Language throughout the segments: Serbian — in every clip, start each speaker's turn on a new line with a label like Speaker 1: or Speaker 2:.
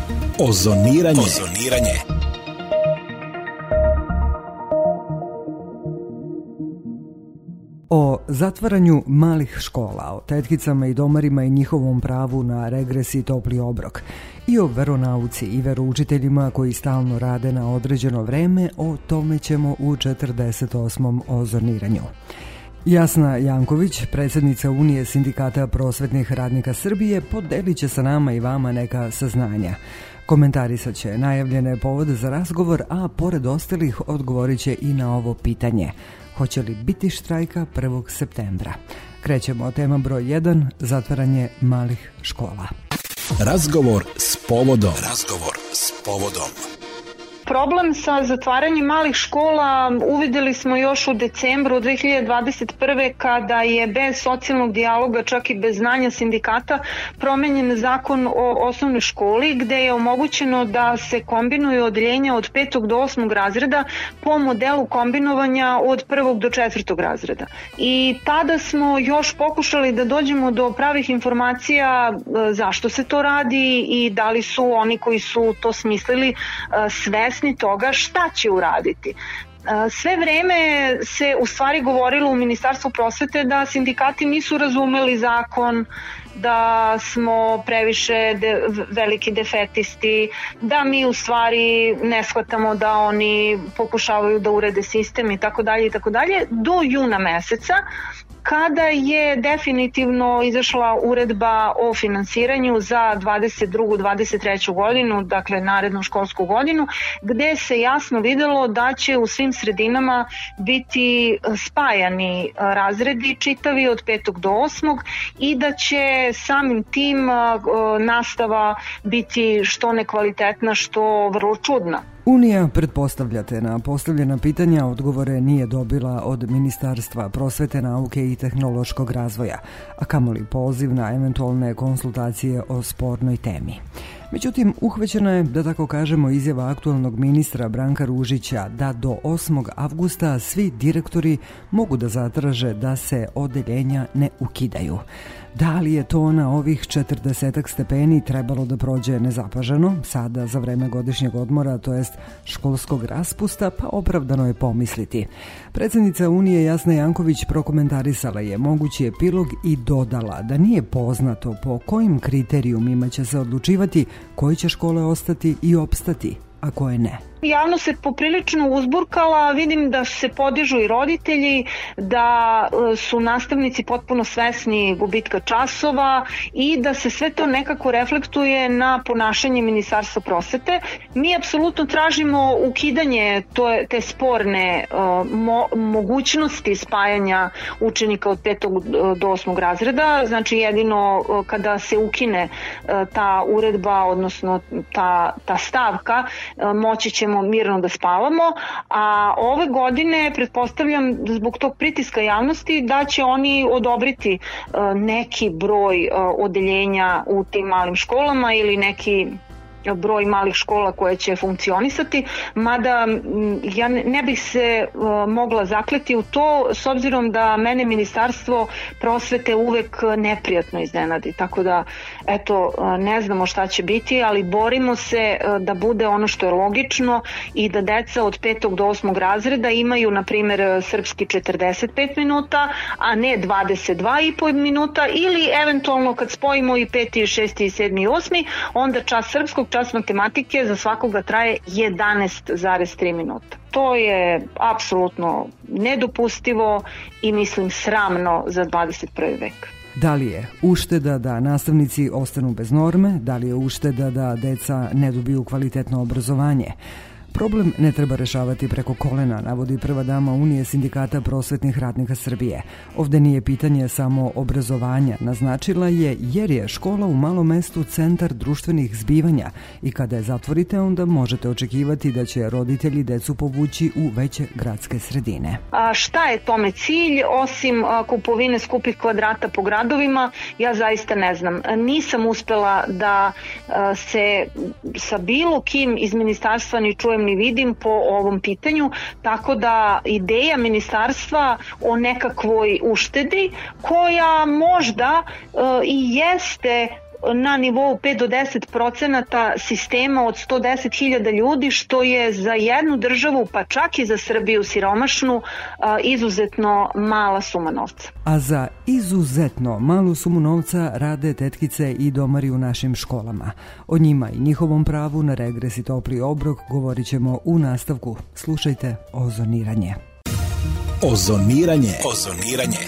Speaker 1: Ozoniranje.
Speaker 2: O zatvaranju malih škola, o tetkicama i domarima i njihovom pravu na regres i topli obrok, i o veronauci i veroučiteljima koji stalno rade na određeno vreme, o tome ćemo u 48. ozoniranju. Jasna Janković, predsjednica Unije sindikata prosvetnih radnika Srbije, podelit će sa nama i vama neka saznanja. Komentarisat će najavljene povode za razgovor, a pored ostalih odgovorit će i na ovo pitanje. Hoće li biti štrajka 1. septembra? Krećemo od tema broj 1, zatvaranje malih škola.
Speaker 1: Razgovor s povodom.
Speaker 3: Problem sa zatvaranjem malih škola uvidjeli smo još u decembru 2021. kada je bez socijalnog dijaloga, čak i bez znanja sindikata, promenjen zakon o osnovnoj školi gde je omogućeno da se kombinuju odeljenja od 5. do 8. razreda po modelu kombinovanja od 1. do 4. razreda. I tada smo još pokušali da dođemo do pravih informacija zašto se to radi i da li su oni koji su to smislili svesni toga šta će uraditi. Sve vreme se u stvari govorilo u Ministarstvu prosvete da sindikati nisu razumeli zakon, da smo previše veliki defetisti, da mi u stvari ne shvatamo da oni pokušavaju da urede sistem i tako dalje, do juna meseca, kada je definitivno izašla uredba o finansiranju za 22. 23. godinu, dakle narednu školsku godinu, gde se jasno videlo da će u svim sredinama biti spajani razredi čitavi od 5. do 8. i da će samim tim nastava biti što nekvalitetna, što vrlo čudna.
Speaker 2: Unija, pretpostavljate, na postavljena pitanja odgovore nije dobila od Ministarstva prosvete, nauke i tehnološkog razvoja, a kamoli poziv na eventualne konsultacije o spornoj temi. Međutim, uhvaćena je, da tako kažemo, izjava aktualnog ministra Branka Ružića da do 8. avgusta svi direktori mogu da zatraže da se odeljenja ne ukidaju. Da li je to na ovih 40 stepeni trebalo da prođe nezapaženo, sada za vreme godišnjeg odmora, to jest školskog raspusta, pa opravdano je pomisliti. Predsjednica Unije Jasna Janković prokomentarisala je mogući epilog i dodala da nije poznato po kojim kriterijumima će se odlučivati koje će škole ostati i opstati, a koje ne.
Speaker 3: Javno se poprilično uzburkala, vidim da se podižu i roditelji, da su nastavnici potpuno svesni gubitka časova i da se sve to nekako reflektuje na ponašanje Ministarstva prosvete. Mi apsolutno tražimo ukidanje te sporne mogućnosti spajanja učenika od 5. do 8. razreda, znači jedino kada se ukine ta uredba, odnosno ta stavka, moći ćemo mirno da spavamo, a ove godine pretpostavljam zbog tog pritiska javnosti da će oni odobriti neki broj odeljenja u tim malim školama ili neki broj malih škola koje će funkcionisati, mada ja ne bih se mogla zakleti u to s obzirom da mene Ministarstvo prosvete uvek neprijatno iznenadi, tako da eto, ne znamo šta će biti, ali borimo se da bude ono što je logično i da deca od 5. do 8. razreda imaju na primjer srpski 45 minuta, a ne 22,5 minuta ili eventualno kad spojimo i 5. 6. 7. i 8. onda čas srpskog, čas matematike za svakoga traje 11,3 minuta. To je apsolutno nedopustivo i mislim sramno za 21. vek.
Speaker 2: Da li je ušteda da nastavnici ostanu bez norme? Da li je ušteda da deca ne dobiju kvalitetno obrazovanje? Problem ne treba rešavati preko kolena, navodi prva dama Unije sindikata prosvetnih radnika Srbije. Ovde nije pitanje samo obrazovanja, naznačila je, jer je škola u malom mestu centar društvenih zbivanja i kada je zatvorite, onda možete očekivati da će roditelji decu povući u veće gradske sredine.
Speaker 3: A šta je tome cilj, osim kupovine skupih kvadrata po gradovima, ja zaista ne znam. Nisam uspela da se sa bilo kim iz ministarstva ni čujem ni vidim po ovom pitanju, tako da ideja ministarstva o nekakvoj uštedi koja možda i jeste na nivou 5 do 10% sistema od 110.000 ljudi, što je za jednu državu, pa čak i za Srbiju siromašnu, izuzetno mala suma novca.
Speaker 2: A za izuzetno malu sumu novca rade tetkice i domari u našim školama. O njima i njihovom pravu na regres i topli obrok govorit ćemo u nastavku. Slušajte Ozoniranje.
Speaker 1: Ozoniranje. Ozoniranje.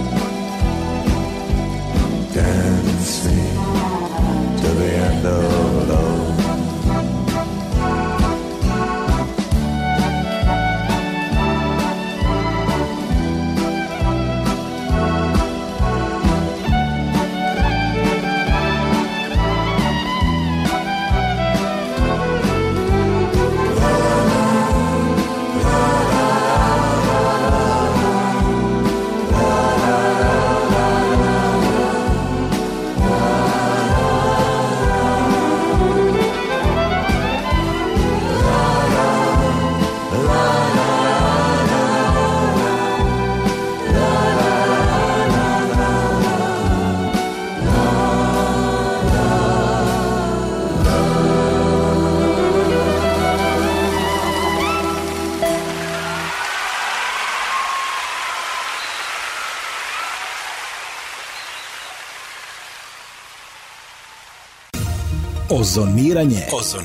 Speaker 4: Dance me to the end of
Speaker 1: Ozoniranje.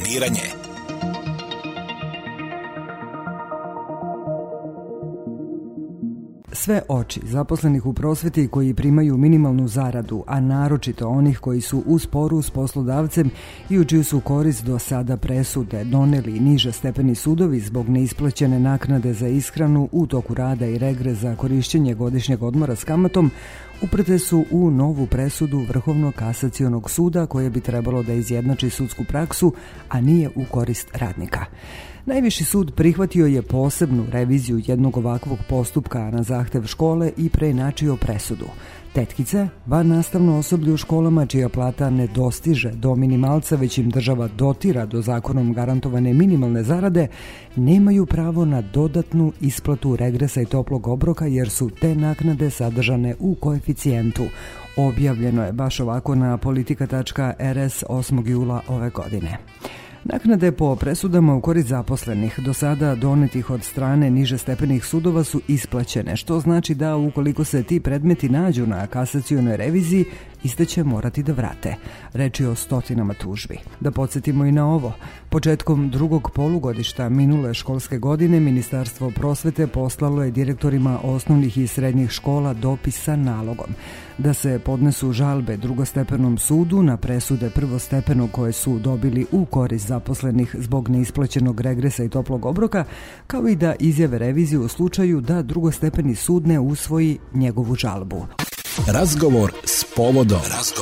Speaker 2: Sve oči zaposlenih u prosveti koji primaju minimalnu zaradu, a naročito onih koji su u sporu s poslodavcem i u čiju su korist do sada presude doneli niže stepeni sudovi zbog neisplaćene naknade za ishranu u toku rada i regres za korišćenje godišnjeg odmora s kamatom, uprte su u novu presudu Vrhovnog kasacionog suda koje bi trebalo da izjednači sudsku praksu, a nije u korist radnika. Najviši sud prihvatio je posebnu reviziju jednog ovakvog postupka na zahtev škole i preinačio presudu. Tetkice, van nastavno osoblje u školama čija plata ne dostiže do minimalca, već im država dotira do zakonom garantovane minimalne zarade, nemaju pravo na dodatnu isplatu regresa i toplog obroka jer su te naknade sadržane u koeficijentu. Objavljeno je baš ovako na politika.rs 8. jula ove godine. Naknade po presudama u korist zaposlenih do sada donetih od strane niže stepenih sudova su isplaćene, što znači da ukoliko se ti predmeti nađu na kasacionoj reviziji, iste će morati da vrate. Reč je o stotinama tužbi. Da podsjetimo i na ovo. Početkom drugog polugodišta minule školske godine Ministarstvo prosvete poslalo je direktorima osnovnih i srednjih škola dopis sa nalogom da se podnesu žalbe drugostepenom sudu na presude prvostepenog koje su dobili u korist zaposlenih zbog neisplaćenog regresa i toplog obroka, kao i da izjave reviziju u slučaju da drugostepeni sud ne usvoji njegovu žalbu.
Speaker 1: Razgovor s povodom.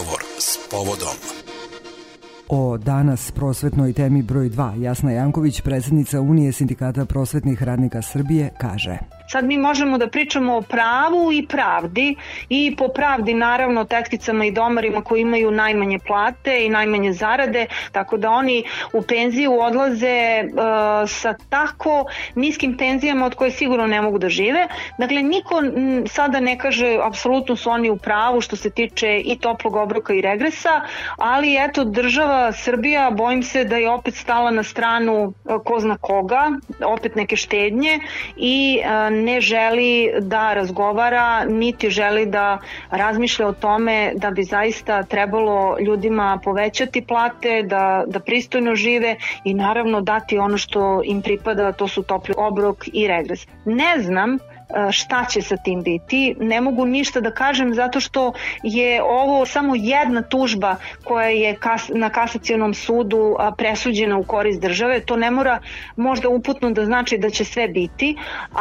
Speaker 2: O danas prosvetnoj temi broj 2 Jasna Janković, predsjednica Unije sindikata prosvetnih radnika Srbije, kaže:
Speaker 3: Sad mi možemo da pričamo o pravu i pravdi i po pravdi naravno tetkicama i domarima koji imaju najmanje plate i najmanje zarade, tako da oni u penziju odlaze sa tako niskim penzijama od koje sigurno ne mogu da žive. Dakle, niko sada ne kaže apsolutno su oni u pravu što se tiče i toplog obroka i regresa, ali eto država Srbija, bojim se da je opet stala na stranu ko zna koga, opet neke štednje i ne želi da razgovara, niti želi da razmišlja o tome da bi zaista trebalo ljudima povećati plate, da pristojno žive i naravno dati ono što im pripada, to su topli obrok i regres. Ne znam šta će sa tim biti, ne mogu ništa da kažem zato što je ovo samo jedna tužba koja je na kasacionom sudu presuđena u korist države. To ne mora možda uputno da znači da će sve biti,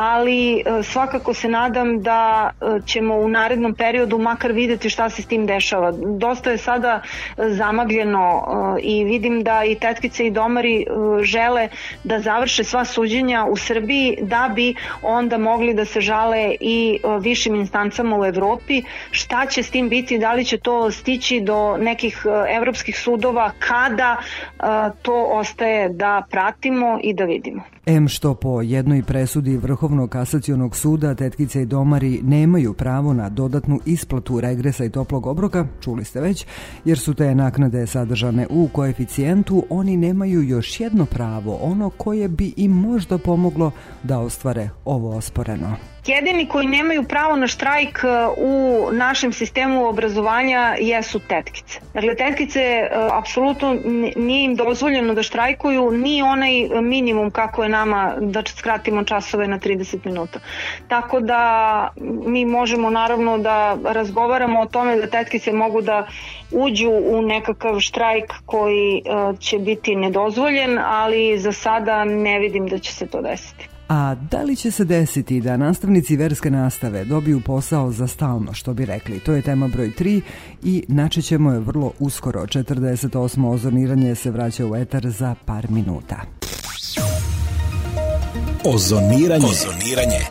Speaker 3: ali svakako se nadam da ćemo u narednom periodu makar videti šta se s tim dešava. Dosta je sada zamagljeno i vidim da i tetkice i domari žele da završe sva suđenja u Srbiji da bi onda mogli da se žale i višim instancama u Evropi. Šta će s tim biti, da li će to stići do nekih evropskih sudova, kada, to ostaje da pratimo i da vidimo.
Speaker 2: Što po jednoj presudi Vrhovnog kasacionog suda tetkice i domari nemaju pravo na dodatnu isplatu regresa i toplog obroka, čuli ste već, jer su te naknade sadržane u koeficijentu, oni nemaju još jedno pravo, ono koje bi im možda pomoglo da ostvare ovo osporeno.
Speaker 3: Jedini koji nemaju pravo na štrajk u našem sistemu obrazovanja jesu tetkice. Dakle, tetkice apsolutno nije im dozvoljeno da štrajkuju ni onaj minimum kako je nama da skratimo časove na 30 minuta. Tako da mi možemo naravno da razgovaramo o tome da tetkice mogu da uđu u nekakav štrajk koji će biti nedozvoljen, ali za sada ne vidim da će se to desiti.
Speaker 2: A da li će se desiti da nastavnici verske nastave dobiju posao za stalno, što bi rekli? To je tema broj 3 i načećemo je vrlo uskoro. 48. ozoniranje se vraća u etar za par minuta.
Speaker 1: Ozoniranje.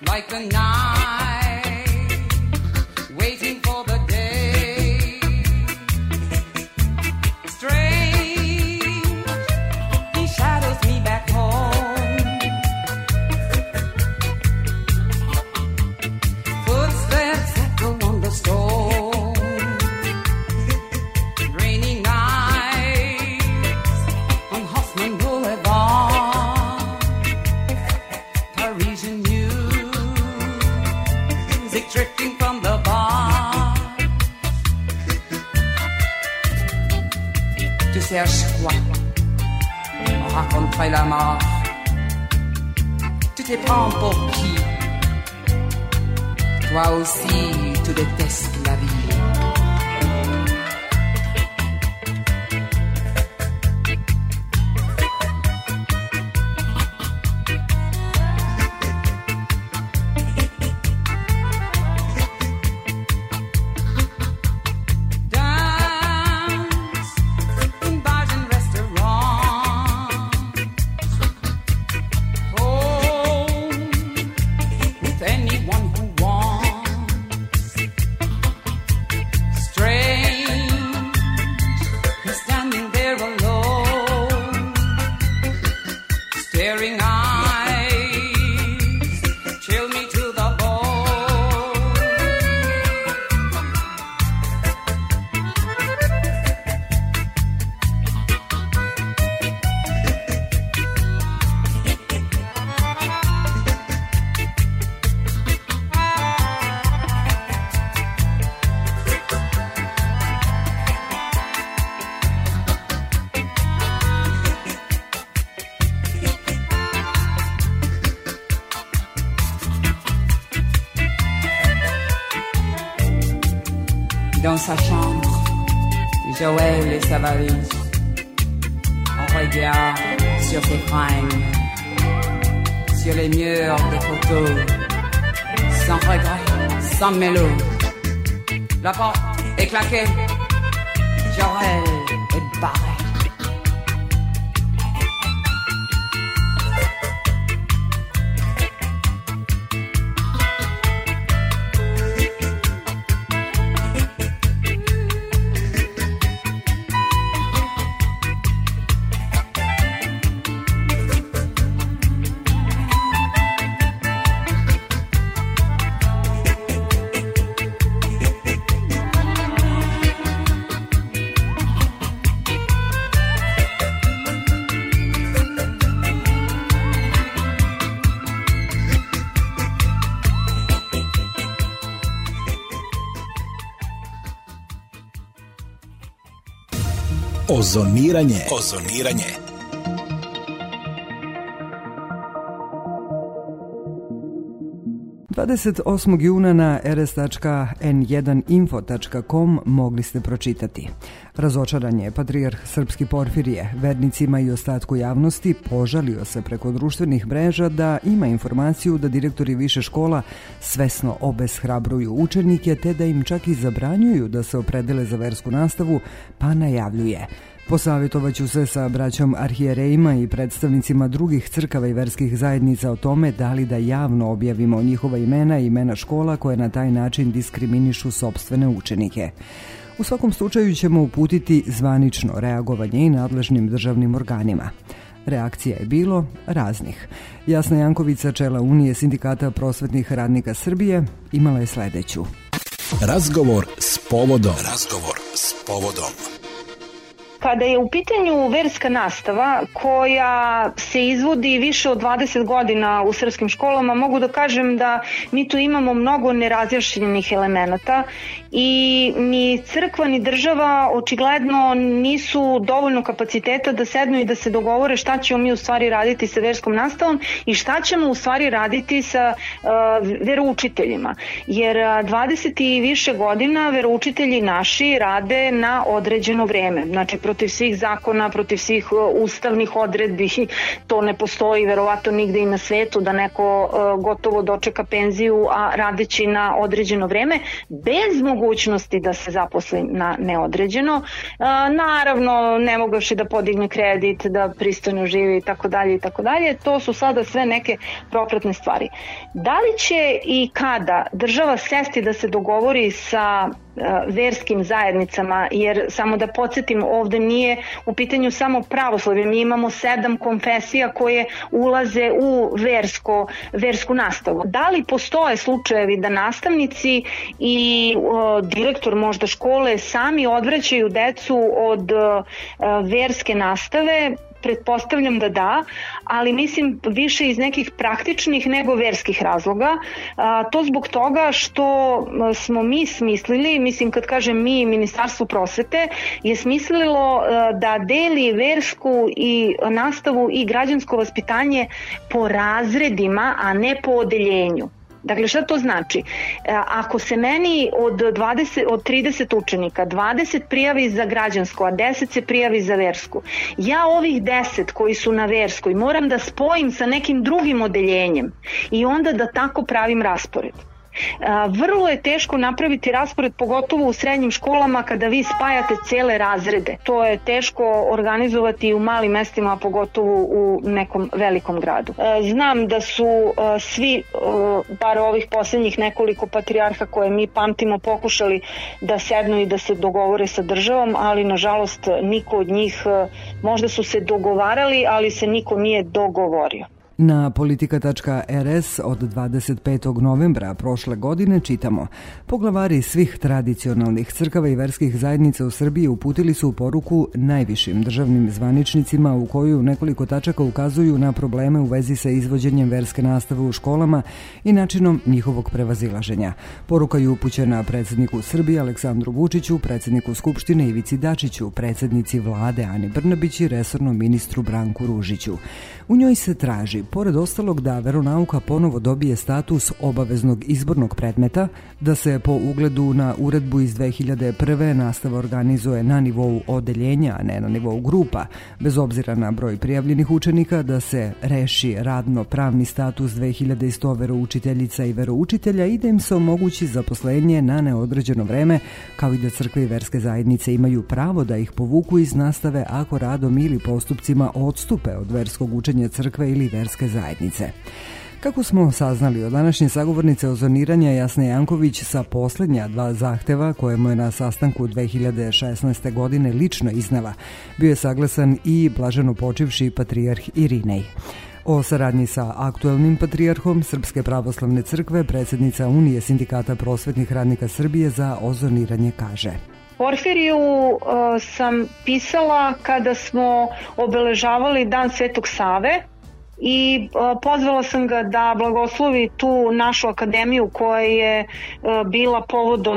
Speaker 4: like the night, waiting for the day. Strange, he shadows me back home. Footsteps echo on the stone. Rainy nights on Hoffman Boulevard. Parisian music drifting from the bar. Tu cherches quoi? On raconterait la mort. Tu te prends pour qui? Toi aussi, tu détestes la vie. Dance in bars and restaurants. Home with anyone who wants. Strange, he's standing there alone. Staring eyes chill me to the bone. Dans sa chambre, Joël et sa valise. On regarde sur ses fringues, sur les murs des photos, sans regret, sans mélo. La porte est claquée, Joël est barré.
Speaker 1: Ozoniranje.
Speaker 2: 28. juna na rs.n1info.com mogli ste pročitati. Razočaran je patrijarh Srpski Porfirije vernicima i ostatku javnosti požalio se preko društvenih mreža da ima informaciju da direktori više škola svesno obeshrabruju učenike te da im čak i zabranjuju da se opredele za versku nastavu, pa najavljuje: posavjetovaću se sa braćom arhijerejima i predstavnicima drugih crkava i verskih zajednica o tome da li da javno objavimo njihova imena i imena škola koje na taj način diskriminišu sopstvene učenike. U svakom slučaju ćemo uputiti zvanično reagovanje i nadležnim državnim organima. Reakcija je bilo raznih. Jasna Jankovica, čela Unije sindikata prosvetnih radnika Srbije, imala je sledeću.
Speaker 1: Razgovor s povodom.
Speaker 3: Kada je u pitanju verska nastava koja se izvodi više od 20 godina u srpskim školama, mogu da kažem da mi tu imamo mnogo nerazjašnjenih elemenata i ni crkva ni država očigledno nisu dovoljno kapaciteta da sednu i da se dogovore šta ćemo mi u stvari raditi sa verskom nastavom i šta ćemo u stvari raditi sa veroučiteljima. Jer 20 i više godina veroučitelji naši rade na određeno vreme. Znači, protiv svih zakona, protiv svih ustavnih odredbi. To ne postoji verovatno nigde i na svetu da neko gotovo dočeka penziju, a radeći na određeno vreme, bez mogućnosti da se zaposli na neodređeno. Naravno, ne mogavši da podigne kredit, da pristojno živi i tako dalje. To su sada sve neke propratne stvari. Da li će i kada država sesti da se dogovori sa verskim zajednicama, jer samo da podsjetim, ovde nije u pitanju samo pravoslavlje, mi imamo 7 konfesija koje ulaze u versku nastavu. Da li postoje slučajevi da nastavnici i direktor možda škole sami odvraćaju decu od verske nastave? Pretpostavljam da, ali mislim više iz nekih praktičnih nego verskih razloga. To zbog toga što smo mi smislili, mislim kad kažem mi, Ministarstvo prosvete je smislilo da deli versku i nastavu i građansko vaspitanje po razredima, a ne po odeljenju. Dakle, šta to znači? Ako se meni od 30 učenika 20 prijavi za građansko, a 10 se prijavi za versku, ja ovih 10 koji su na verskoj moram da spojim sa nekim drugim odeljenjem i onda da tako pravim raspored. Vrlo je teško napraviti raspored, pogotovo u srednjim školama kada vi spajate cele razrede. To je teško organizovati u malim mestima, pogotovo u nekom velikom gradu. Znam da su svi, bar ovih posljednjih nekoliko patrijarha koje mi pamtimo, pokušali da sednu i da se dogovore sa državom, ali nažalost niko od njih, možda su se dogovarali, ali se niko nije dogovorio.
Speaker 2: Na politika.rs od 25. novembra prošle godine čitamo: poglavari svih tradicionalnih crkava i verskih zajednica u Srbiji uputili su poruku najvišim državnim zvaničnicima u koju nekoliko tačaka ukazuju na probleme u vezi sa izvođenjem verske nastave u školama i načinom njihovog prevazilaženja. Poruka je upućena predsjedniku Srbije Aleksandru Vučiću, predsjedniku Skupštine Ivici Dačiću, predsjednici vlade Ani Brnabić i resornom ministru Branku Ružiću. U njoj se traži, pored ostalog, da veronauka ponovo dobije status obaveznog izbornog predmeta, da se po ugledu na uredbu iz 2001. nastava organizuje na nivou odeljenja, a ne na nivou grupa, bez obzira na broj prijavljenih učenika, da se reši radno-pravni status 2100 veroučiteljica i veroučitelja i da im se omogući zaposlenje na neodređeno vreme, kao i da crkve i verske zajednice imaju pravo da ih povuku iz nastave ako radom ili postupcima odstupe od verskog učenja crkve ili verske zajednice. Kako smo saznali od današnje sagovornice ozoniranja Jasne Janković, sa posljednja 2 zahteva koje mu je na sastanku 2016. godine lično iznela, bio je saglasan i blaženo počivši patrijarh Irinej. O saradnji sa aktuelnim patrijarhom Srpske pravoslavne crkve predsjednica Unije sindikata prosvetnih radnika Srbije za ozoniranje kaže:
Speaker 3: Porfiriju sam pisala kada smo obeležavali Dan Svetog Save i pozvala sam ga da blagoslovi tu našu akademiju koja je bila povodom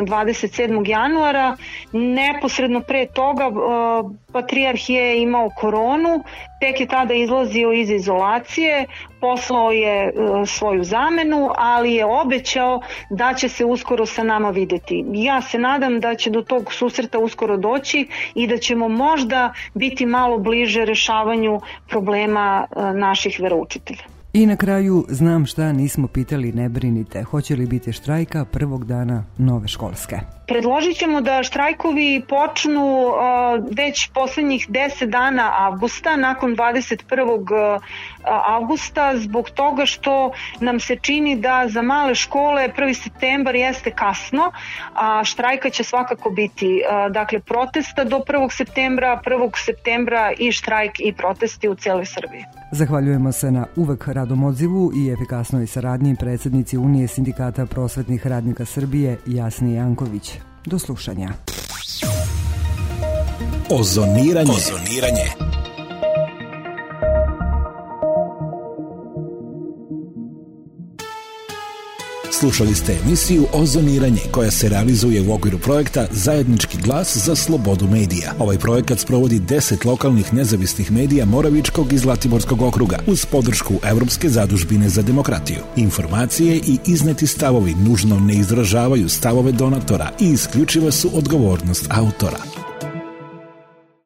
Speaker 3: 27. januara. Neposredno pre toga patrijarh je imao koronu, tek je tada izlazio iz izolacije, poslao je svoju zamenu, ali je obećao da će se uskoro sa nama videti. Ja se nadam da će do tog susreta uskoro doći i da ćemo možda biti malo bliže rešavanju problema naših veroučitelja.
Speaker 2: I na kraju, znam šta nismo pitali, ne brinite, hoće li biti štrajka prvog dana nove školske?
Speaker 3: Predložit ćemo da štrajkovi počnu već poslednjih 10 dana avgusta, nakon 21. avgusta, zbog toga što nam se čini da za male škole 1. septembar jeste kasno, a štrajka će svakako biti. Dakle, protesta do 1. septembra, 1. septembra i štrajk i protesti u cijeloj Srbiji.
Speaker 2: Zahvaljujemo se na uvek radom odzivu i efikasnoj saradnji predsjednici Unije sindikata prosvetnih radnika Srbije Jasni Janković. Do slušanja.
Speaker 1: Ozoniranje. Slušali ste emisiju Ozoniranje koja se realizuje u okviru projekta Zajednički glas za slobodu medija. Ovaj projekat sprovodi 10 lokalnih nezavisnih medija Moravičkog i Zlatiborskog okruga uz podršku Evropske zadužbine za demokratiju. Informacije i izneti stavovi nužno ne izražavaju stavove donatora i isključiva su odgovornost autora.